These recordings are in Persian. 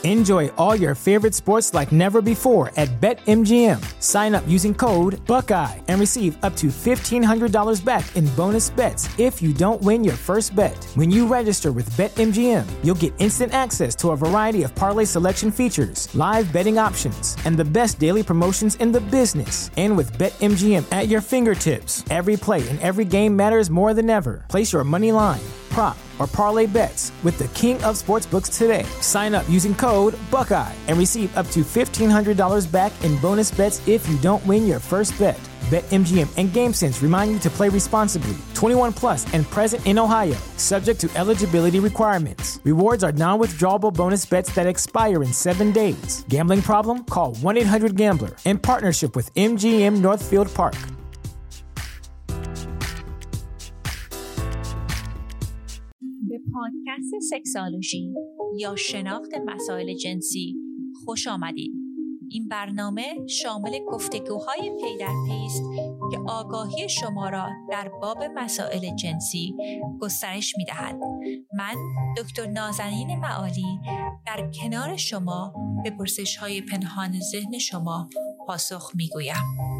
Enjoy all your favorite sports like never before at BetMGM. Sign up using code Buckeye and receive up to $1,500 back in bonus bets if you don't win your first bet. When you register with BetMGM, you'll get instant access to a variety of parlay selection features, live betting options, and the best daily promotions in the business. And with BetMGM at your fingertips, every play and every game matters more than ever. Place your money line, prop, or parlay bets with the king of sportsbooks today. Sign up using code Buckeye and receive up to $1,500 back in bonus bets if you don't win your first bet. BetMGM and GameSense remind you to play responsibly. 21 plus and present in Ohio, subject to eligibility requirements. Rewards are non-withdrawable bonus bets that expire in 7 days. Gambling problem? Call 1-800-GAMBLER in partnership with MGM Northfield Park. به پادکست سکسالوژی یا شناخت مسائل جنسی خوش آمدید. این برنامه شامل گفتگوهای پی در پی است که آگاهی شما را در باب مسائل جنسی گسترش می‌دهد. من دکتر نازنین معالی در کنار شما به پرسش‌های پنهان ذهن شما پاسخ می‌گویم.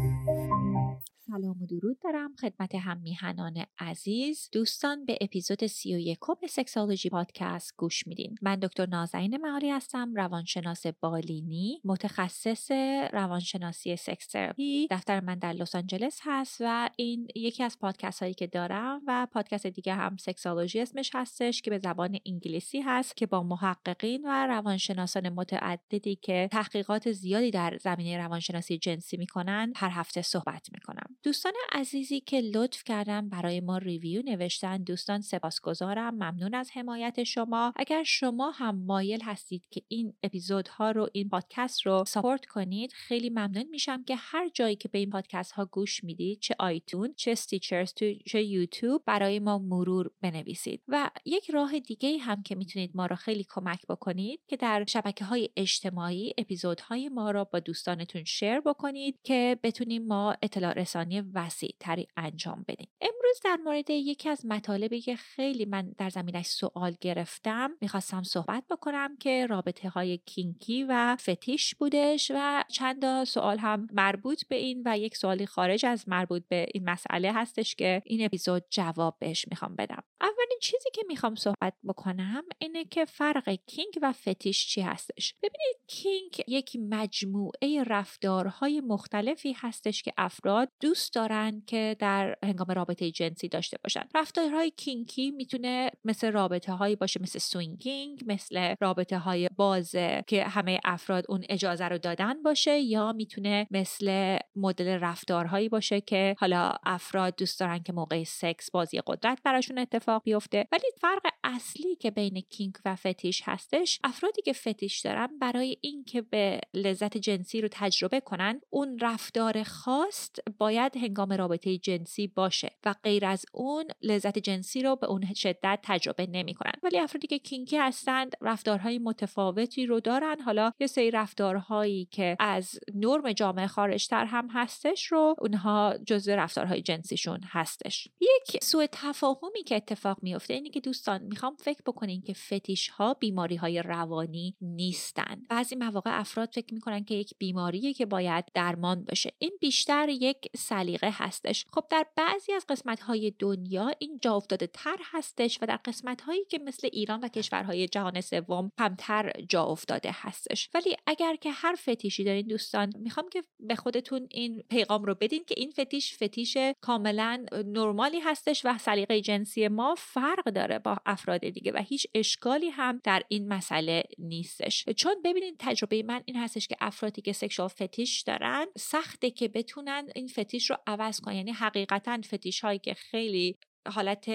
سلام و درود دارم خدمت هم میهنان عزیز. دوستان به اپیزود 31 سکسولوژی پادکست گوش میدین. من دکتر نازنین معالی هستم، روانشناس بالینی، متخصص روانشناسی سکس تراپی. دفتر من در لس آنجلس هست و این یکی از پادکست هایی که دارم و پادکست دیگه هم سکسولوژی اسمش هستش که به زبان انگلیسی هست که با محققین و روانشناسان متعددی که تحقیقات زیادی در زمینه روانشناسی جنسی میکنن هر هفته صحبت میکنم. دوستان عزیزی که لطف کردن برای ما ریویو نوشتن، دوستان سپاسگزارم، ممنون از حمایت شما. اگر شما هم مایل هستید که این اپیزودها رو، این پادکست رو ساپورت کنید، خیلی ممنون میشم که هر جایی که به این پادکست ها گوش میدید، چه آیتون، چه استیچرز، چه یوتیوب، برای ما مرور بنویسید. و یک راه دیگه هم که میتونید ما رو خیلی کمک بکنید که در شبکه‌های اجتماعی اپیزودهای ما رو با دوستانتون شیر بکنید که بتونیم ما اطلاع رسانی وسیع تری انجام بدیم. امروز در مورد یکی از مطالبی که خیلی من در زمینش سوال گرفتم میخواستم صحبت بکنم که رابطه های کینکی و فتیش بودش و چند سوال هم مربوط به این و یک سوالی خارج از مربوط به این مسئله هستش که این اپیزود جواب بهش میخوام بدم. اولین چیزی که میخوام صحبت بکنم اینه که فرق کینک و فتیش چی هستش. ببینید، کینک یک مجموعه رفتارهای مختلفی هستش که افراد دوست دارن که در هنگام رابطه جنسی داشته باشن. رفتارهای کینکی میتونه مثل رابطه هایی باشه مثل سوینگینگ، مثل رابطه های بازه که همه افراد اون اجازه رو دادن باشه، یا میتونه مثل مدل رفتارهایی باشه که حالا افراد دوست دارن که موقع سکس بازی قدرت براشون اتفاق بیفته. ولی فرق اصلی که بین کینک و فتیش هستش، افرادی که فتیش دارن برای این که به لذت جنسی رو تجربه کنن، اون رفتار خاص باید هنگام رابطه جنسی باشه و غیر از اون لذت جنسی رو به اون شدت تجربه نمی کنن. ولی افرادی که کینکی هستند رفتارهای متفاوتی رو دارن. حالا یه سری رفتارهایی که از نرم جامعه خارجتر هم هستش رو اونها جزء رفتارهای جنسیشون هستش. یک سوء تفاهمی که اتفاق میفته اینه که دوستان میخوام فکر بکنین که فتیش ها بیماری های روانی نیستن. بعضی مواقع افراد فکر میکنن که یک بیماریه که باید درمان بشه. این بیشتر یک سلیقه هستش. خب در بعضی از قسمت‌های دنیا این جا افتاده تر هستش و در قسمت‌هایی که مثل ایران و کشورهای جهان سوم کمتر جا افتاده هستش. ولی اگر که هر فتیشی دارین دوستان، میخوام که به خودتون این پیغام رو بدین که این فتیش کاملا نرمالی هستش و سلیقه جنسی ما فرق داره با افراد دیگه و هیچ اشکالی هم در این مسئله نیستش. چون ببینید تجربه من این هستش که افرادی که سکشوال فتیش دارن سخته که بتونن این فتیش رو عوض کنن. یعنی حقیقتاً فتیش هایی که خیلی حالت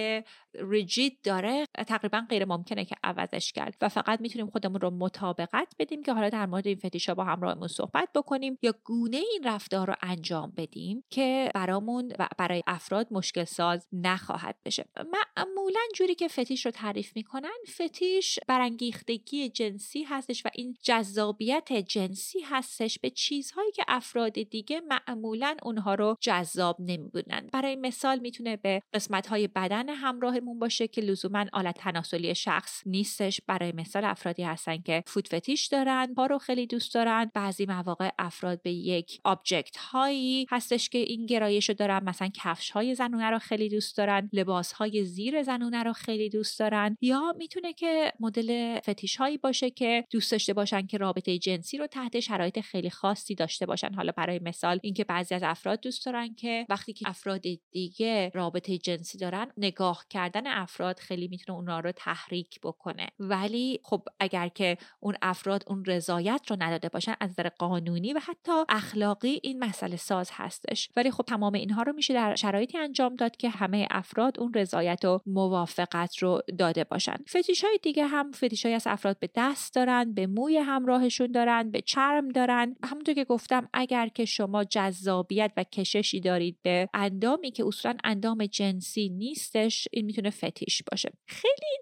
ریجید داره تقریبا غیر ممکنه که عوضش کرد و فقط میتونیم خودمون رو مطابقت بدیم که حالا در مورد این فتیشا با همراهمون صحبت بکنیم یا گونه این رفتار رو انجام بدیم که برامون و برای افراد مشکل ساز نخواهد بشه. معمولا جوری که فتیش رو تعریف میکنن، فتیش برانگیختگی جنسی هستش و این جذابیت جنسی هستش به چیزهایی که افراد دیگه معمولا اونها رو جذاب نمیبینن. برای مثال میتونه به قسمت‌های های بدن همراهمون باشه که لزوما آلت تناسلی شخص نیستش. برای مثال افرادی هستن که فوت فتیش دارن، پا رو خیلی دوست دارن. بعضی مواقع افراد به یک آبجکت هایی هستش که این گرایشو دارن، مثلا کفش های زنونه رو خیلی دوست دارن، لباس های زیر زنونه رو خیلی دوست دارن. یا میتونه که مدل فتیش هایی باشه که دوست داشته باشن که رابطه جنسی رو تحت شرایط خیلی خاصی داشته باشن. حالا برای مثال اینکه بعضی از افراد دوست دارن که وقتی که افراد دیگه رابطه جنسی دارن، نگاه کردن افراد خیلی میتونه اونا رو تحریک بکنه. ولی خب اگر که اون افراد اون رضایت رو نداده باشن، از نظر قانونی و حتی اخلاقی این مسئله ساز هستش. ولی خب تمام اینها رو میشه در شرایطی انجام داد که همه افراد اون رضایت و موافقت رو داده باشن. فتیش های دیگه هم فتیش های از افراد به دست دارن، به موی همراهشون دارن، به چرم دارن. همونطور که گفتم اگر که شما جذابیت و کششی دارید به اندامی که اصولا اندام جنسی نیستش، این میتونه فتیش باشه. خیلی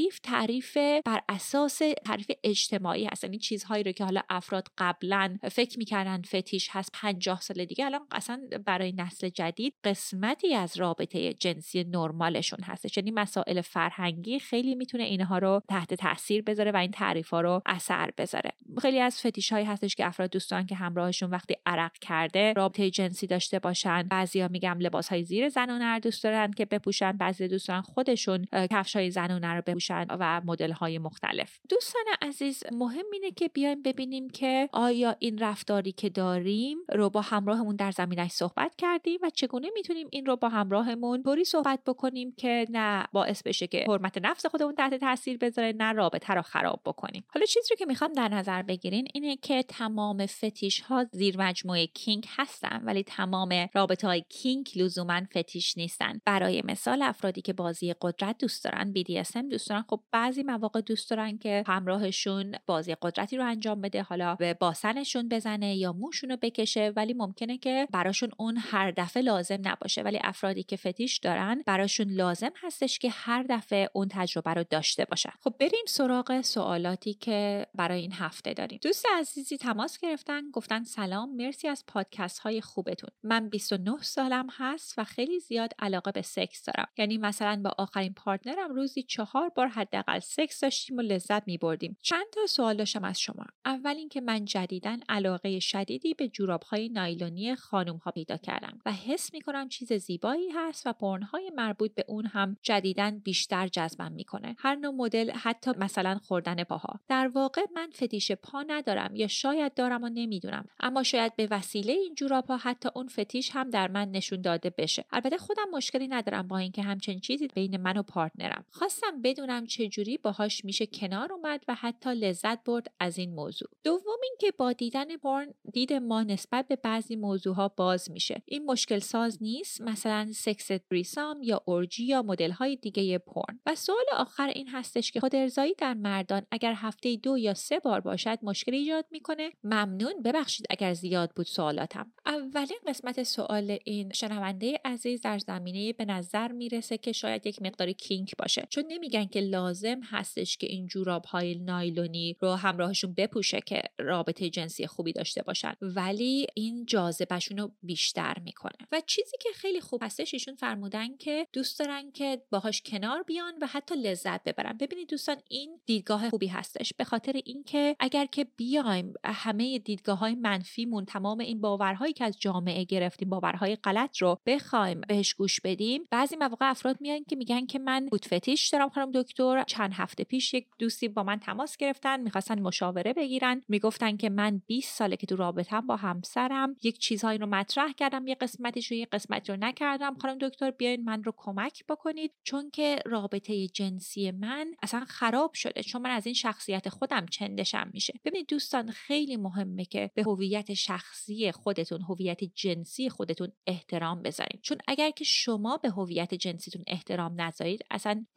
تعریف بر اساس تعریف اجتماعی هست. این چیزهایی رو که حالا افراد قبلا فکر میکردن فتیش هست، 50 سال دیگه الان اصلا برای نسل جدید قسمتی از رابطه جنسی نرمالشون هست. یعنی مسائل فرهنگی خیلی میتونه اینها رو تحت تاثیر بذاره و این تعریفا رو اثر بذاره. خیلی از فتیش هایی هستش که افراد دوست دارن که همراهشون وقتی عرق کرده رابطه جنسی داشته باشن. بعضیا میگم لباس های زیر زنونه رو دوست دارن که بپوشن، بعضی دوست دارن خودشون کفش های زنونه رو بپوشن و مدل های مختلف. دوستان عزیز، مهم اینه که بیایم ببینیم که آیا این رفتاری که داریم رو با همراهمون در زمینش صحبت کردیم و چگونه میتونیم این رو با همراهمون طوری صحبت بکنیم که نه باعث بشه که حرمت نفس خودمون تحت تاثیر بذاره، نه رابطه رو خراب بکنیم. حالا چیزی رو که میخوام در نظر بگیرین اینه که تمام فتیش ها زیر مجموعه کینگ هستن، ولی تمام رابطه های کینگ لزوما فتیش نیستن. برای مثال افرادی که بازی قدرت دوست دارن، BDSM دوست دارن، خب بعضی مواقع دوست دارن که همراهشون بازی قدرتی رو انجام بده، حالا به باسنشون بزنه یا موشون رو بکشه، ولی ممکنه که براشون اون هر دفعه لازم نباشه. ولی افرادی که فتیش دارن براشون لازم هستش که هر دفعه اون تجربه رو داشته باشن. خب بریم سراغ سوالاتی که برای این هفته داریم. دوست عزیزی تماس گرفتن، گفتن سلام، مرسی از پادکست های خوبتون. من 29 سالم هست و خیلی زیاد علاقه به سکس دارم. یعنی مثلا با آخرین پارتنرم روزی 4 بار حداقل سکس داشتیم و لذت می‌بردیم. چند تا سوال داشتم از شما. اول اینکه من جدیداً علاقه شدیدی به جوراب‌های نایلونی خانم‌ها پیدا کردم و حس می‌کنم چیز زیبایی هست و پرن‌های مربوط به اون هم جدیداً بیشتر جذبم می‌کنه. هر نوع مدل، حتی مثلا خوردن پاها. در واقع من فتیش پا ندارم یا شاید دارم و نمیدونم، اما شاید به وسیله این جوراب‌ها حتی اون فتیش هم در من نشون داده بشه. البته خودم مشکلی ندارم با اینکه همچین چیزی بین من و پارتنرم. خواستم بدونم چجوری باهاش میشه کنار اومد و حتی لذت برد از این موضوع. دوم اینکه با دیدن پورن دید ما نسبت به بعضی موضوعها باز میشه. این مشکل ساز نیست، مثلا سکس تریسام یا اورجی یا مدل‌های دیگه پورن. و سوال آخر این هستش که خود ارضایی در مردان اگر هفته 2 یا 3 بار باشد مشکل ایجاد میکنه؟ ممنون، ببخشید اگر زیاد بود سوالاتم. اولین قسمت سوال این شنونده عزیز در زمینه به نظر میرسه که شاید یک مقداری کینک باشه، چون نمیگن که لازم هستش که این جوراب‌های نایلونی رو همراهشون بپوشه که رابطه جنسی خوبی داشته باشن، ولی این جاذبه‌شون رو بیشتر میکنه. و چیزی که خیلی خوب هستش ایشون فرمودن که دوست دارن که باهاش کنار بیان و حتی لذت ببرن. ببینید دوستان، این دیدگاه خوبی هستش، به خاطر اینکه اگر که بیایم همه دیدگاه‌های منفیمون، تمام این باورهایی که از جامعه گرفتیم، باورهای غلط رو بخوایم بهش گوش بدیم، بعضی مواقع افراد میان که میگن که من فوت فتیش دارم خانم دکتر. چند هفته پیش یک دوستی با من تماس گرفتن، میخواستن مشاوره بگیرن، میگفتن که من 20 ساله که تو رابطه‌ام با همسرم یک چیزهایی رو مطرح کردم، یه قسمتیش رو، یه قسمتی رو نکردم. خانم دکتر بیاین من رو کمک بکنید، چون که رابطه جنسی من اصلا خراب شده، چون من از این شخصیت خودم چندشم میشه. ببینید دوستان، خیلی مهمه که به هویت شخصی خودتون، هویت جنسی خودتون احترام بذارید، چون اگر که شما به هویت جنسیتون احترام نذارید، اصلا بوری که در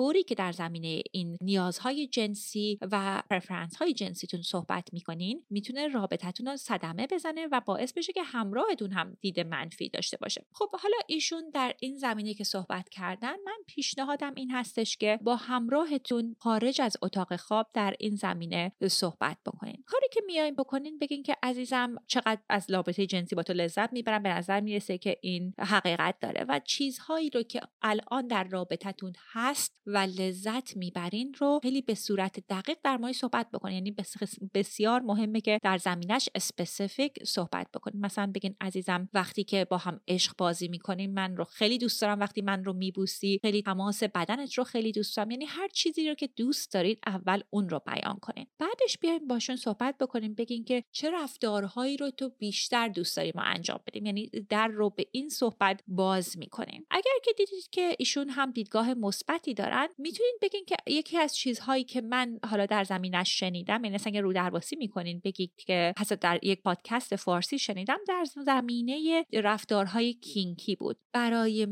در زمینه این نیازهای جنسی و پرفرنس های جنسیتون صحبت میکنین میتونه رابطتون رو صدمه بزنه و باعث بشه که همراهتون هم دید منفی داشته باشه. خب حالا ایشون در این زمینه که صحبت کردن، من پیشنهادم این هستش که با همراهتون خارج از اتاق خواب در این زمینه صحبت بکنین. کاری که میایم بکنین بگین که عزیزم چقدر از رابطه جنسی با تو لذت میبرم، به نظر میرسه که این حقیقت داره و چیزهایی رو که الان در رابطتون هست و لذت میبرین رو خیلی به صورت دقیق در مورد صحبت بکنین. یعنی بسیار مهمه که در زمینش اسپسیفیک صحبت بکنین. مثلا بگین عزیزم وقتی که با هم عشق بازی میکنین من رو خیلی دوست دارم، وقتی من رو میبوسی خیلی تماس بدنت رو خیلی دوست دارم. یعنی هر چیزی رو که دوست دارید اول اون رو بیان کنین، بعدش بیاین باشون صحبت بکنین، بگین که چه رفتارهایی رو تو بیشتر دوست داری ما انجام بدیم. یعنی در رو به این صحبت باز میکنین. اگر که دیدید که ایشون هم دیدگاه مثبتی دارن، میتونین بگین که یکی از چیزهایی که من حالا در زمینش شنیدم، یعنی مثلا رو درواسی میکنین بگید که حتی در یک پادکست فارسی شنیدم در زمینه رفتارهای کینکی بود. برای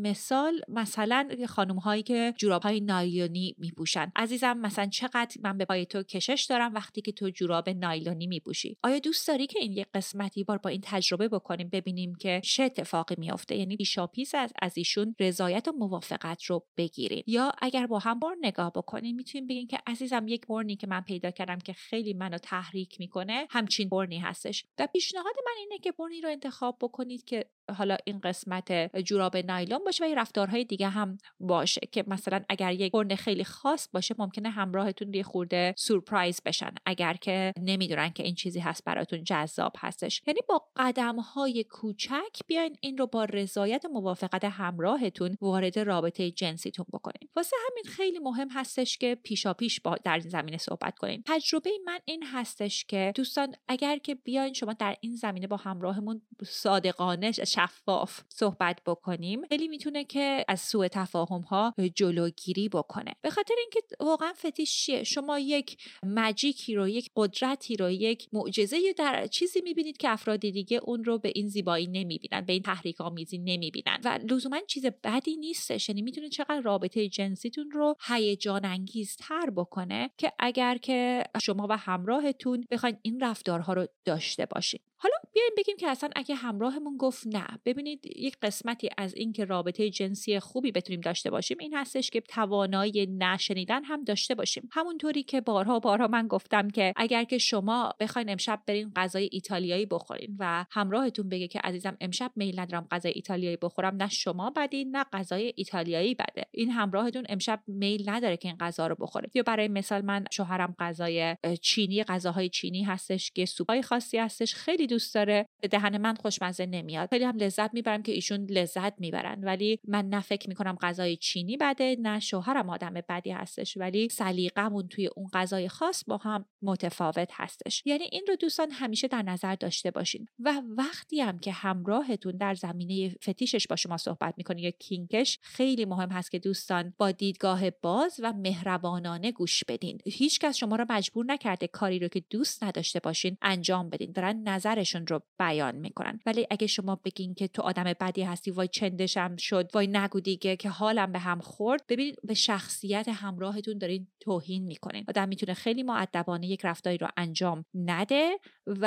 مثلا خانم هایی که جوراب های نایلونی میپوشن، عزیزم مثلا چقدر من به پای تو کشش دارم وقتی که تو جوراب نایلونی میپوشی. آیا دوست داری که این یک قسمتی بار با این تجربه بکنیم ببینیم که چه اتفاقی میفته؟ یعنی پیشاپیش از ایشون رضایت و موافقت رو بگیرین. یا اگر با هم بار نگاه بکنیم میتونیم بگیم که عزیزم یک برنی که من پیدا کردم که خیلی منو تحریک میکنه همچین برنی هستش و پیشنهاد من اینه که برنی رو انتخاب بکنید که حالا این قسمت جوراب نایلون باشه و رفتارهای دیگه هم باشه که مثلا اگر یک برن خیلی خاص باشه ممکنه همراهتون یه خورده سورپرایز بشن اگر که نمیدونن که این چیزی هست براتون جذاب هستش. یعنی با قدم‌های کوچک بیاین این رو با رضایت و موافقت همراهتون وارد رابطه جنسیتون بکنین. واسه همین خیلی مهم هستش که پیشاپیش در این زمینه صحبت کنین. تجربه من این هستش که دوستان اگر که بیاین شما در این زمینه با همراهمون صادقانه شفاف صحبت بکنیم، خیلی میتونه که از سوء تفاهم ها جلوگیری بکنه. به خاطر اینکه واقعا فتیش چیه؟ شما یک ماجیکی رو، یک قدرتی رو، یک معجزه‌ای در چیزی میبینید که افراد دیگه اون رو به این زیبایی نمیبینن، به این تحریک آمیزی نمیبینن و لزوما چیز بدی نیستش. یعنی میتونه چقدر رابطه جنسیتون رو هیجان انگیزتر بکنه که اگر که شما و همراهتون بخواید این رفتارها رو داشته باشید. حالا بیایم بگیم که اصلا اگه همراهمون گفت نه، ببینید یک قسمتی از این که رابطه جنسی خوبی بتونیم داشته باشیم این هستش که توانایی نشنیدن هم داشته باشیم. همونطوری که بارها من گفتم که اگر که شما بخواید امشب برین غذای ایتالیایی بخورین و همراهتون بگه که عزیزم امشب میل ندارم غذای ایتالیایی بخورم، نه شما بدین نه غذای ایتالیایی بده، این همراهتون امشب میل نداره که این غذا رو بخوره. یا برای مثال من شوهرم غذای چینی، غذاهای چینی هستش که سوپای خاصی هستش خیلی دوست داره، به دهن من خوشمزه نمیاد. خیلی هم لذت میبرم که ایشون لذت میبرن، ولی من نه فکر میکنم غذای چینی بده، نه شوهرم آدم بدی هستش، ولی سلیقمون توی اون غذای خاص با هم متفاوت هستش. یعنی این رو دوستان همیشه در نظر داشته باشین. و وقتی هم که همراهتون در زمینه فتیشش با شما صحبت میکنه یا کینکش، خیلی مهم هست که دوستان با دیدگاه باز و مهربانانه گوش بدین. هیچ کس شما رو مجبور نکرده کاری رو که دوست نداشته باشین انجام بدین، دارن نظرشون رو بیان میکنن. ولی اگه شما بگین که تو آدم بدی هستی، وای چندشم شد، وای نگو دیگه که حالم به هم خورد، ببینید به شخصیت همراهتون دارین توهین میکنین. آدم میتونه خیلی مؤدبانه یک رفتاری رو انجام نده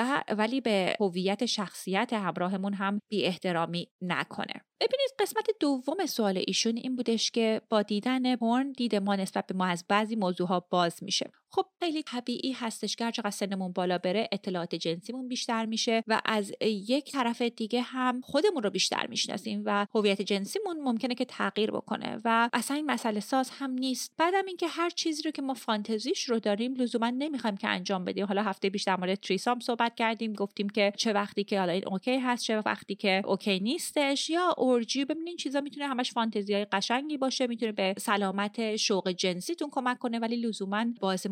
ولی به هویت شخصیت همراهمون هم بی احترامی نکنه. ببینید قسمت دوم سوال ایشون این بودش که با دیدن پورن دید ما نسبت به ما از بعضی موضوعها باز میشه. خب خیلی طبیعی هستش که هرچقدر سنمون بالا بره اطلاعات جنسیمون بیشتر میشه و از یک طرف دیگه هم خودمون رو بیشتر میشناسیم و هویت جنسیمون ممکنه که تغییر بکنه و اصلا این مسئله ساز هم نیست. بعدم اینکه هر چیزی رو که ما فانتزیش رو داریم لزوما نمیخوایم که انجام بدیم. حالا هفته پیش در مورد تریسام صحبت کردیم، گفتیم که چه وقتی که حالا این اوکی هست، چه وقتی که اوکی نیستش، یا اورجی. ببینین چیزا میتونه همش فانتزیای قشنگی باشه، میتونه به سلامت شوق جنسیتون کمک کنه ولی لزوما باعث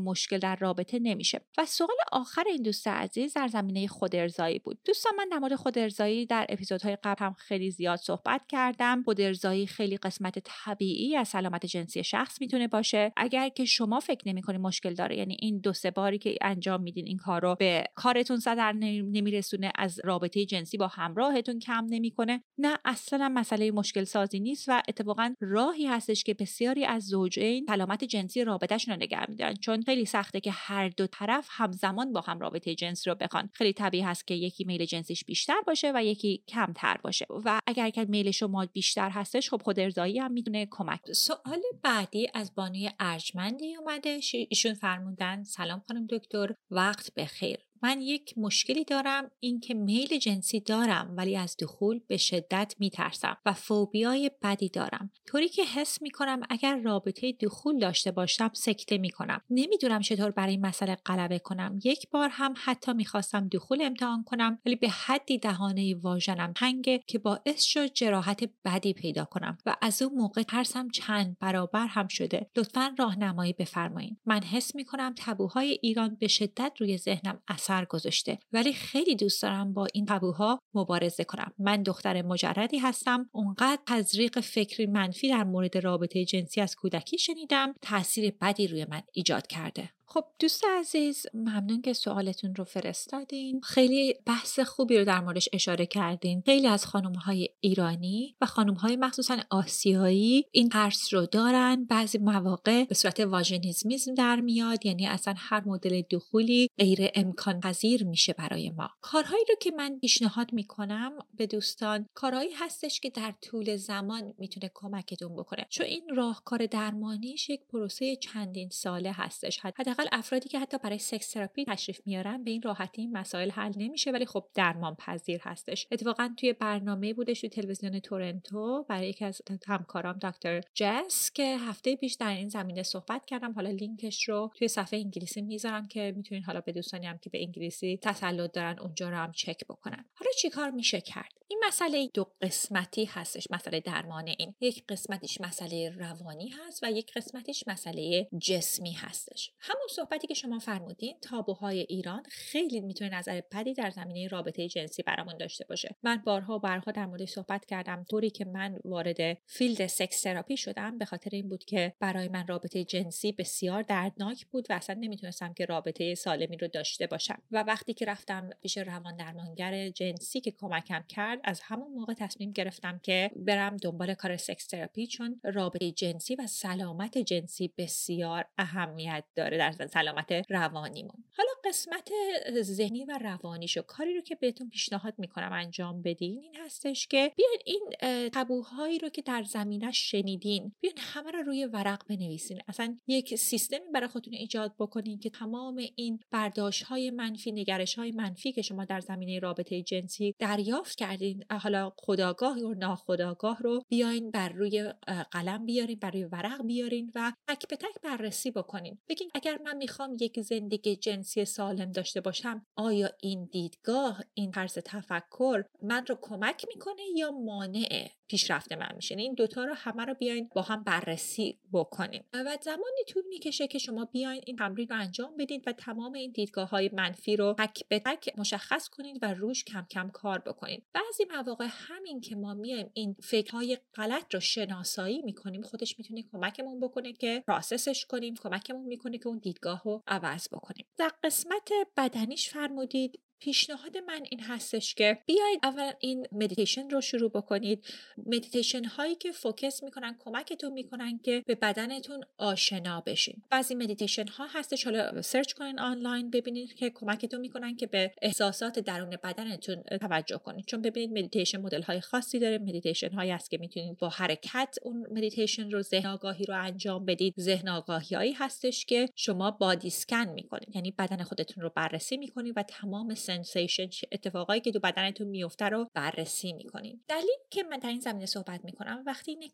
مشکل در رابطه نمیشه. و سوال آخر این دوست عزیز در زمینه خودارضایی بود. دوستان، من در مورد خودارضایی در اپیزودهای قبل هم خیلی زیاد صحبت کردم. خودارضایی خیلی قسمت طبیعی از سلامت جنسی شخص میتونه باشه. اگر که شما فکر نمی‌کنید مشکل داره، یعنی این 2-3 باری که انجام میدین این کارو به کارتون سر نمیرسونه، از رابطه جنسی با همراهتون کم نمیکنه، نه اصلا مسئله مشکل سازی نیست و اتفاقا راهی هستش که بسیاری از زوجین سلامت جنسی رابطه‌شون رو نگه می‌دارن، چون خیلی سخته که هر دو طرف همزمان با هم رابطه جنسی رو بخوان. خیلی طبیعی هست که یکی میل جنسیش بیشتر باشه و یکی کمتر باشه و اگر که میل شما بیشتر هستش، خب خودارضایی هم میتونه کمک. سوال بعدی از بانوی ارجمندی اومده. ایشون فرمودن سلام خانم دکتر، وقت بخیر. من یک مشکلی دارم، این که میل جنسی دارم ولی از دخول به شدت میترسم و فوبیای بدی دارم، طوری که حس میکنم اگر رابطه دخول داشته باشم سکته میکنم. نمیدونم چطور برای این مسئله غلبه کنم. یک بار هم حتی میخواستم دخول امتحان کنم ولی به حدی دهانه واژنم تنگه که باعث شد جراحت بدی پیدا کنم و از اون موقع ترسم چند برابر هم شده. لطفاً راهنمایی بفرمایید. من حس میکنم تابوهای ایران به شدت روی ذهنم اثر گذاشته ولی خیلی دوست دارم با این تابوها مبارزه کنم. من دختر مجردی هستم. اونقدر تزریق فکری منفی در مورد رابطه جنسی از کودکی شنیدم، تاثیر بدی روی من ایجاد کرده. خب دوست عزیز، ممنون که سوالتون رو فرستادین. خیلی بحث خوبی رو در موردش اشاره کردین. خیلی از خانم‌های ایرانی و خانم‌های مخصوصاً آسیایی این ترس رو دارن. بعضی مواقع به صورت واژنیسمیسم در میاد، یعنی اصلا هر مدل دخولی غیر امکان پذیر میشه برای ما. کارهایی رو که من پیشنهاد میکنم به دوستان، کارهایی هستش که در طول زمان میتونه کمکتون بکنه، چون این راهکار درمانیش یک پروسه چندین ساله هستش. حداقل افرادی که حتی برای سکس تراپی تشریف میارن به این راحتی این مسائل حل نمیشه، ولی خب درمان پذیر هستش. اتفاقا توی برنامه بودش توی تلویزیون تورنتو برای یکی از همکارام دکتر جس که هفته پیش در این زمینه صحبت کردم. حالا لینکش رو توی صفحه انگلیسی میذارم که میتونین حالا به دوستانی هم که به انگلیسی تسلط دارن اونجا رو هم چک بکنن. حالا چیکار میشه کرد؟ این مسئله 2 قسمتی هستش. مسئله درمان این یک قسمتش مسئله روانی هست و یک قسمتش مسئله جسمی هستش. همون صحبتی که شما فرمودین، تابوهای ایران خیلی میتونه نظر بدی در زمینه رابطه جنسی برامون داشته باشه. من بارها در موردش صحبت کردم. طوری که من وارد فیلد سکس تراپی شدم به خاطر این بود که برای من رابطه جنسی بسیار دردناک بود و اصلا نمیتونستم که رابطه سالمی رو داشته باشم. و وقتی که رفتم پیش روان درمانگر جنسی که کمکم کرد، از همون موقع تصمیم گرفتم که برم دنبال کار سکس تراپی، چون رابطه جنسی و سلامت جنسی بسیار اهمیت داره در سلامت روانیمون. حالا قسمت ذهنی و روانیشو، کاری رو که بهتون پیشنهاد میکنم انجام بدین این هستش که بیاین این تابوهایی رو که در زمینش شنیدین بیاین همه رو روی ورق بنویسین. اصلا یک سیستمی برای خودتون ایجاد بکنین که تمام این برداشت‌های منفی، نگرش‌های منفی که شما در زمینه رابطه جنسی دریافت کردین، حالا خودآگاه یا ناخودآگاه، رو بیاین بر روی قلم بیارین، بر روی ورق بیارین و تک به تک بررسی بکنین. بگین اگر من میخوام یک زندگی جنسی سالم داشته باشم، آیا این دیدگاه، این طرز تفکر من رو کمک میکنه یا مانع پیشرفت من میشه؟ این دوتا رو همه رو بیاین با هم بررسی بکنیم و زمانی طول میکشه که شما بیاین این تمرین رو انجام بدین و تمام این دیدگاه‌های منفی رو تک به تک مشخص کنین و روش کم کم کار بکنین. بعضی مواقع همین که ما میایم این فکرهای غلط رو شناسایی میکنیم خودش میتونه کمکمون بکنه که پروسسش کنیم، کمکمون میکنه که اون دیدگاه رو عوض بکنیم. در قسمت بدنیش فرمودید، پیشنهاد من این هستش که بیاید اول این مدیتیشن رو شروع بکنید. مدیتیشن هایی که فوکس میکنن، کمکتون میکنن که به بدنتون آشنا بشین. بعضی مدیتیشن ها هستش، حالا سرچ کنین آنلاین ببینید که کمکتون میکنن که به احساسات درون بدنتون توجه کنید. چون ببینید مدیتیشن مدل های خاصی داره. مدیتیشن هایی هست که میتونید با حرکت اون مدیتیشن رو، ذهن آگاهی رو انجام بدید. ذهن آگاهی هایی هستش که شما بادی اسکن میکنید، یعنی بدن خودتون رو بررسی میکنید و تمام سنسیشن، اتفاقایی که تو بدنتون میفته رو بررسی میکنین. دلیلی که من در این زمینه صحبت میکنم وقتی اینه که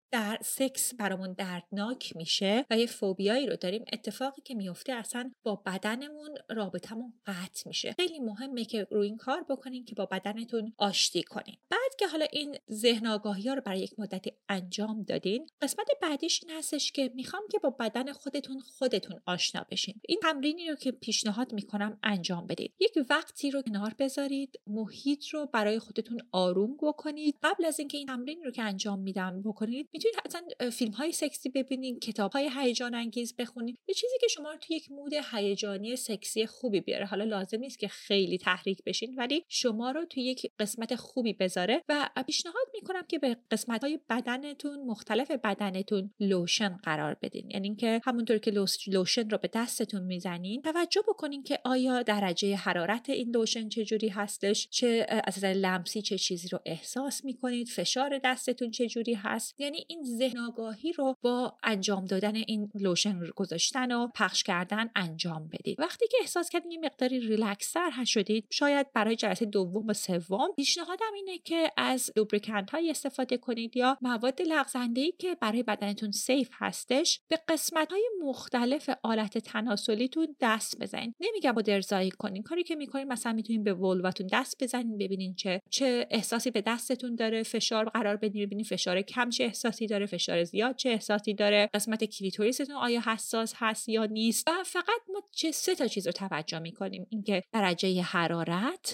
در سکس برامون دردناک میشه و یه فوبیایی رو داریم، اتفاقی که میفته اصلا با بدنمون رابطمون قطع میشه. خیلی مهمه که روی این کار بکنین که با بدنتون آشتی کنین. بعد که حالا این ذهن آگاهی‌ها رو برای یک مدتی انجام دادین، قسمت بعدیش این هستش که میخوام که با بدن خودتون آشنا بشین. این تمرینی رو که پیشنهاد میکنم انجام بدید. یک وقتی رو کنار بذارید، محیط رو برای خودتون آروم بکنید. قبل از اینکه این تمرین رو که انجام میدم بکنید، میتونید حتما فیلم‌های سکسی ببینید، کتاب‌های هیجان انگیز بخونید، یه چیزی که شما رو توی یک مود هیجانی سکسی خوبی بیاره. حالا لازم نیست که خیلی تحریک بشین، ولی شما رو توی یک قسمت خوبی بذاره. و پیشنهاد میکنم که به قسمت‌های بدنتون، مختلف بدنتون لوشن قرار بدین. یعنی اینکه همونطور که لوشن رو به دستتون میزنین، توجه بکنین که آیا درجه حرارت این لوشن چجوری هستش، چه از نظر لمسی چه چیزی رو احساس میکنید، فشار دستتون چجوری هست. یعنی این ذهن آگاهی رو با انجام دادن این لوشن رو گذاشتن و پخش کردن انجام بدید. وقتی که احساس کردین یه مقداری ریلکس‌تر شدید، شاید برای جلسه دوم و سوم پیشنهادم اینه که از لوبریکانت های استفاده کنید یا مواد لغزنده‌ای که برای بدنتون سیف هستش. به قسمت‌های مختلف آلت تناسلیتون دست بزنید. نمیگم با درزایی کنین. کاری که می‌کنین مثلا میتونین به ولواتون دست بزنین، ببینین چه احساسی به دستتون داره، فشار قرار بدین، ببینین فشار کم چه احساسی داره، فشار زیاد چه احساسی داره، قسمت کلیتوریستون آیا حساس هست یا نیست. و فقط ما چه 3 تا چیز رو توجه می‌کنیم، اینکه درجه حرارت،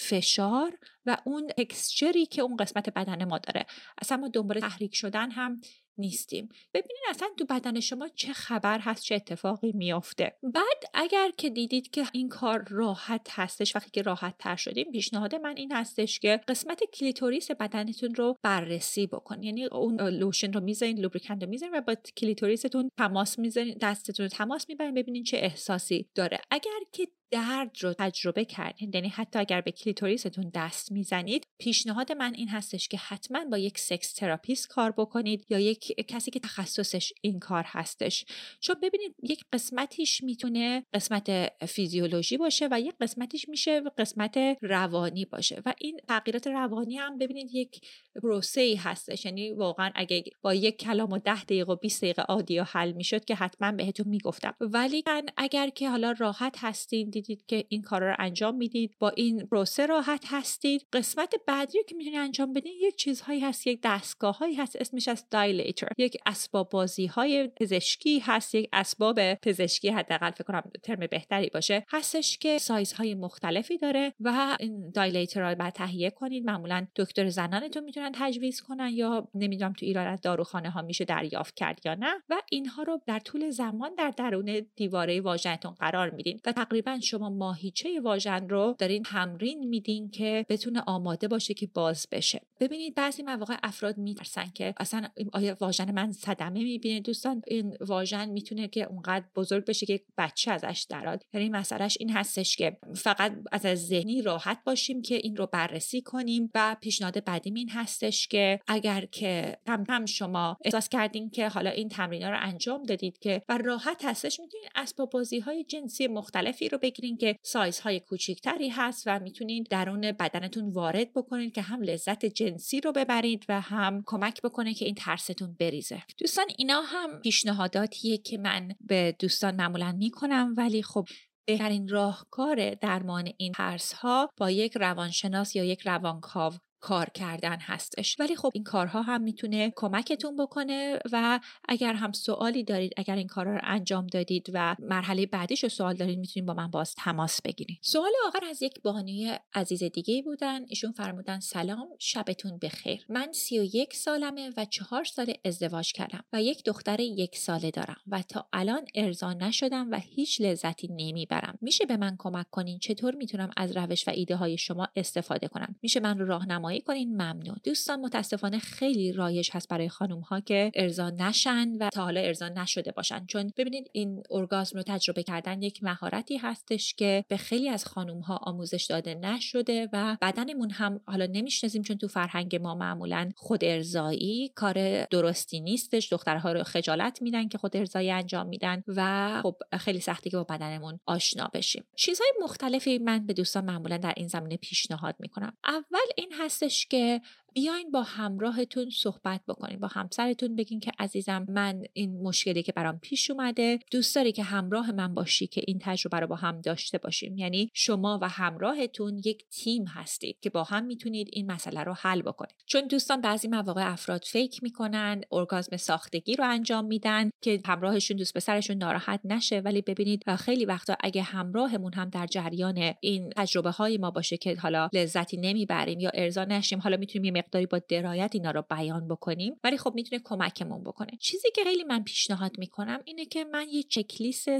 فشار و اون تکسچری که اون قسمت بدن ما داره. اصلا ما دنبال تحریک شدن هم نیستیم. ببینین اصلا تو بدن شما چه خبر هست، چه اتفاقی میافته. بعد اگر که دیدید که این کار راحت هستش، وقتی که راحت تر شدیم، پیشنهاد من این هستش که قسمت کلیتوریس بدنتون رو بررسی بکنید. یعنی اون لوشن رو میذارین، لوبریکانت رو میذارین و با کلیتوریستون تماس میذارین، دستتون رو تماس میبرین، ببینین چه احساسی داره. اگر که درد رو تجربه کردین، یعنی حتی اگر به کلیتوریستون دست میزنید، پیشنهاد من این هستش که حتما با یک سکس تراپیست کار بکنید یا یک کسی که تخصصش این کار هستش. چون ببینید یک قسمتیش میتونه قسمت فیزیولوژی باشه و یک قسمتیش میشه قسمت روانی باشه و این تغییرات روانی هم ببینید یک پروسه‌ای هستش. یعنی واقعا اگه با یک کلام و 10 دقیقه و 20 دقیقه آدیو حل میشد که حتما بهتون میگفتم. ولی اگر که حالا راحت هستین، دیدید که این کارا رو انجام میدید، با این پروسه راحت هستید، قسمت بعدی که میتونید انجام بدین یک چیزهایی هست، یک دستگاهایی هست اسمش از دایلیتر، یک اسباب بازی‌های پزشکی هست، یک اسباب پزشکی حداقل فکر کنم ترم بهتری باشه هستش که سایزهای مختلفی داره و این دایلیتر رو بعد تهیه کنید. معمولا دکتر زنانتون میتونن تجویز کنن یا نمیدونم تو ایران از داروخانه ها میشه دریافت کرد یا نه و اینها رو در طول زمان در درون دیواره واژنتون قرار میدین و تقریبا شما ماهیچه واژن رو دارین تمرین میدین که بتونه آماده باشه که باز بشه. ببینید بعضی مواقع افراد میترسن که اصلا آیا واژن من صدمه میبینه. دوستان این واژن میتونه که اونقدر بزرگ بشه که بچه ازش دراد. یعنی مسئلهش این هستش که فقط از ذهنی راحت باشیم که این رو بررسی کنیم و پیشنهاد بعدی این هستش که اگر که کم شما احساس کردین که حالا این تمرینا رو انجام دادید که و راحت هستش، میتونین اسباب بازی‌های جنسی مختلفی رو بگیرین که سایزهای کوچیکتری هست و میتونین درون بدنتون وارد بکنین که هم لذت جنسی رو ببرید و هم کمک بکنه که این ترستون بریزه. دوستان اینا هم پیشنهاداتیه که من به دوستان معمولا میکنم، ولی خب بهترین راهکار درمان این ترس‌ها با یک روانشناس یا یک روانکاو کار کردن هستش. ولی خب این کارها هم میتونه کمکتون بکنه و اگر هم سوالی دارید، اگر این کارها رو انجام دادید و مرحله بعدیش رو سوال دارید، میتونید با من باز تماس بگیرید. سوال آخر از یک بانوی عزیز دیگه بودن. ایشون فرمودن سلام، شبتون بخیر. من 31 سالمه و 4 سال ازدواج کردم و یک دختر 1 ساله دارم و تا الان ارضا نشدم و هیچ لذتی نمیبرم. میشه به من کمک کنین چطور میتونم از روش و ایده های شما استفاده کنم؟ میشه من رو راهنمایی کنین؟ ممنون. دوستان متاسفانه خیلی رایج هست برای خانم ها که ارضا نشن و تا حالا ارضا نشده باشن، چون ببینید این ارگازم رو تجربه کردن یک مهارتی هستش که به خیلی از خانم ها آموزش داده نشده و بدنمون هم حالا نمیشناسیم، چون تو فرهنگ ما معمولا خود ارضایی کار درستی نیستش. دخترها رو خجالت میدن که خود ارضایی انجام میدن و خب خیلی سختی که با بدنمون آشنا بشیم. چیزهای مختلفی من به دوستان معمولا در این زمینه پیشنهاد میکنم. اول این هستش که بیاین با همراهتون صحبت بکنین، با همسرتون بگین که عزیزم من این مشکلی که برام پیش اومده دوست داری که همراه من باشی که این تجربه رو با هم داشته باشیم. یعنی شما و همراهتون یک تیم هستید که با هم میتونید این مسئله رو حل بکنید. چون دوستان بعضی مواقع افراد فیک میکنن، ارگازم ساختگی رو انجام میدن که همراهشون دوست پسرشون ناراحت نشه، ولی ببینید خیلی وقتا اگه همراهمون هم در جریان این تجربه های ما باشه که حالا لذتی نمیبریم یا ارضا نشیم، حالا میتونیم یه مقداری با درایت اینا رو بیان بکنیم، ولی خب میتونه کمکمون بکنه. چیزی که خیلی من پیشنهاد میکنم اینه که من یه چک لیست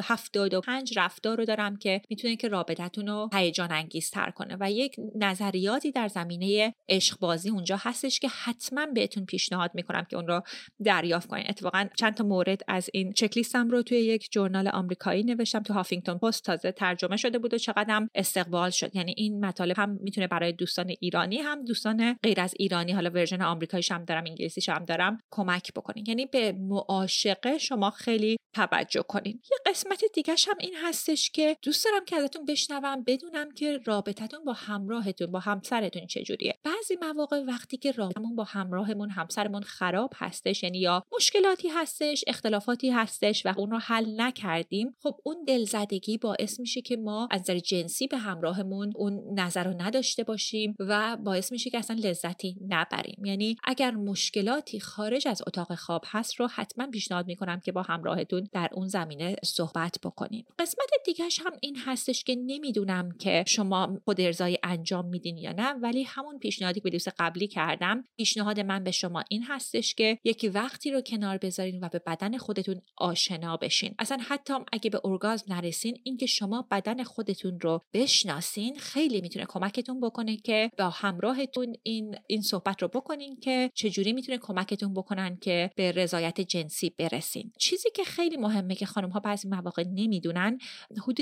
175 رفتار رو دارم که میتونه که رابطتون رو هیجان انگیزتر کنه و یک نظریاتی در زمینه عشق بازی اونجا هستش که حتما بهتون پیشنهاد میکنم که اون رو دریافت کنین. اتفاقا چند تا مورد از این چک لیستم رو توی یک ژورنال آمریکایی نوشتم، تو هافینگتون پست تازه ترجمه شده بود و چقدرم استقبال شد. یعنی این مطالب هم میتونه برای دوستان ایرانی هم دوستان غیر از ایرانی، حالا ورژن آمریکاییش هم دارم، انگلیسیش هم دارم، کمک بکنین. یعنی به معاشقه شما خیلی توجه کنین. یه قسمت دیگه‌ش هم این هستش که دوست دارم که ازتون بشنوم، بدونم که رابطتون با همراهتون، با همسرتون چجوریه. بعضی مواقع وقتی که رابطمون با همراهمون، همسرمون خراب هستش، یعنی یا مشکلاتی هستش، اختلافاتی هستش و اون رو حل نکردیم، خب اون دلزدگی باعث میشه که ما از نظر جنسی به همراهمون اون نظر رو نداشته باشیم و باعث میشه که اصلا لذتی نبریم. یعنی اگر مشکلاتی خارج از اتاق خواب هست رو حتما پیشنهاد میکنم که با همراهتون در اون زمینه صحبت بکنین. قسمت دیگه‌ش هم این هستش که نمیدونم که شما خود ارضایی انجام میدین یا نه، ولی همون پیشنهادی که دوست قبلی کردم، پیشنهاد من به شما این هستش که یک وقتی رو کنار بذارین و به بدن خودتون آشنا بشین. اصلا حتی اگه به ارگازم نرسین، اینکه شما بدن خودتون رو بشناسین خیلی میتونه کمکتون بکنه که با همراهتون این صحبت رو بکنین که چجوری میتونه کمکتون بکنن که به رضایت جنسی برسین. چیزی که خیلی مهمه که خانم‌ها بعضی مواقع نمیدونن، حدود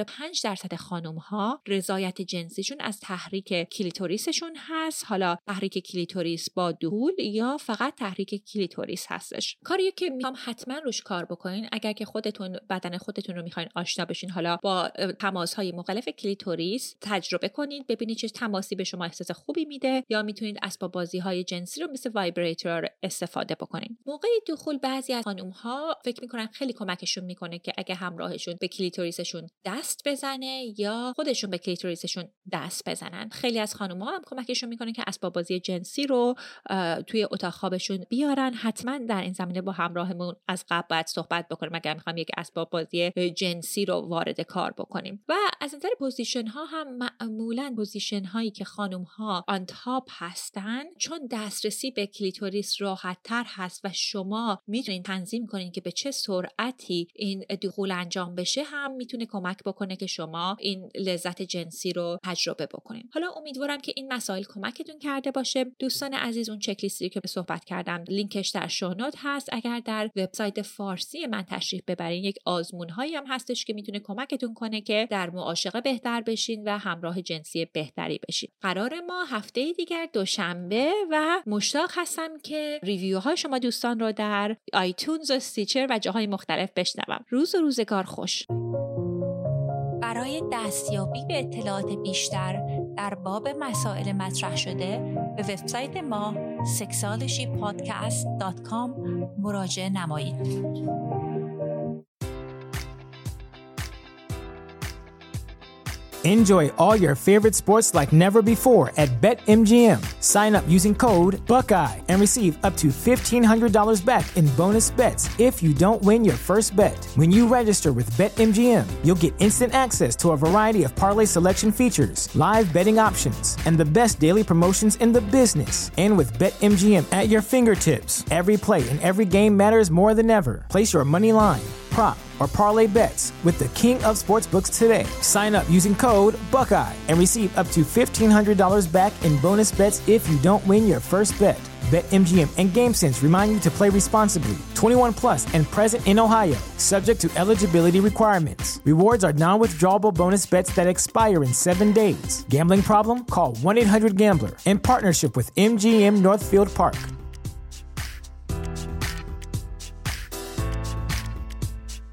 95% خانم‌ها رضایت جنسیشون از تحریک کلیتوریسشون هست. حالا تحریک کلیتوریس با دهول یا فقط تحریک کلیتوریس هستش. کاریه که میخوام حتما روش کار بکنین اگر که خودتون بدن خودتون رو میخواین آشنا بشین، حالا با تماس‌های مختلف کلیتوریس تجربه کنید، ببینید چه تماسی به شما احساس خوبی میده، یا میتونید اسباب بازی‌های جنسی رو مثل وایبریتور استفاده بکنین. موقع دخول بعضی از خانم‌ها فکر میکنن خیلی کمکشون میکنه که اگه همراهشون به کلیتوریسشون دست بزنه یا خودشون به کلیتوریسشون دست بزنن. خیلی از خانم‌ها هم کمکشون میکنه که اسباب بازی جنسی رو توی اتاق خوابشون بیارن. حتما در این زمینه با همراهمون از قبل باید صحبت بکنیم اگر میخوایم یک اسباب بازی جنسی رو وارد کار بکنیم. و از نظر پوزیشن ها هم معمولا پوزیشن هایی که خانم ها آن تاپ هستن، چون دسترسی به کلیتوریس راحت تر هست و شما میتونین تنظیم کنین که به چه سرعتی این دخول انجام بشه، هم میتونه کمک بکنه که شما این لذت جنسی رو تجربه بکنین. حالا امیدوارم که این مسائل کمکتون کرده باشه. دوستان عزیز، اون چک لیستی که صحبت کردم لینکش در شونوت هست. اگر در وبسایت فارسی من تشریف ببرین، یک آزمون‌هایی هم هستش که میتونه کمکتون کنه که در معاشقه بهتر بشین و همراه جنسی بهتری بشین. قرار ما هفته دیگر دوشنبه و مشتاق هستم که ریویوهای شما دوستان رو در آیتونز و استیچر و جاهای مختلف بشنوم. روز و روزگار خوش. برای دستیابی به اطلاعات بیشتر در باب مسائل مطرح شده به وبسایت ما sexualshypodcast.com مراجعه نمایید. Enjoy all your favorite sports like never before at BetMGM. Sign up using code Buckeye and receive up to $1,500 back in bonus bets if you don't win your first bet. When you register with BetMGM, you'll get instant access to a variety of parlay selection features, live betting options, and the best daily promotions in the business. And with BetMGM at your fingertips, every play and every game matters more than ever. Place your money line, prop, or parlay bets with the king of sportsbooks today. Sign up using code Buckeye and receive up to $1,500 back in bonus bets if you don't win your first bet. BetMGM and GameSense remind you to play responsibly. 21 plus and present in Ohio, subject to eligibility requirements. Rewards are non-withdrawable bonus bets that expire in 7 days. Gambling problem? Call 1-800-GAMBLER in partnership with MGM Northfield Park.